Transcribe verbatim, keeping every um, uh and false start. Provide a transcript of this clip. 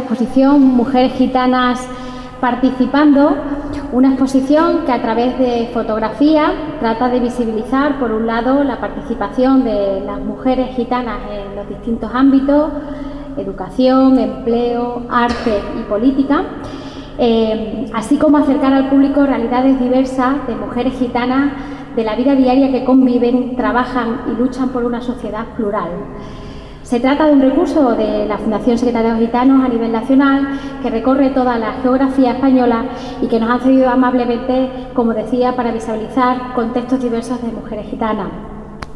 exposición Mujeres Gitanas Participando, una exposición que a través de fotografía trata de visibilizar, por un lado, la participación de las mujeres gitanas en los distintos ámbitos: educación, empleo, arte y política, eh, así como acercar al público realidades diversas de mujeres gitanas de la vida diaria que conviven, trabajan y luchan por una sociedad plural. Se trata de un recurso de la Fundación Secretariado Gitanos a nivel nacional que recorre toda la geografía española y que nos han cedido amablemente, como decía, para visualizar contextos diversos de mujeres gitanas.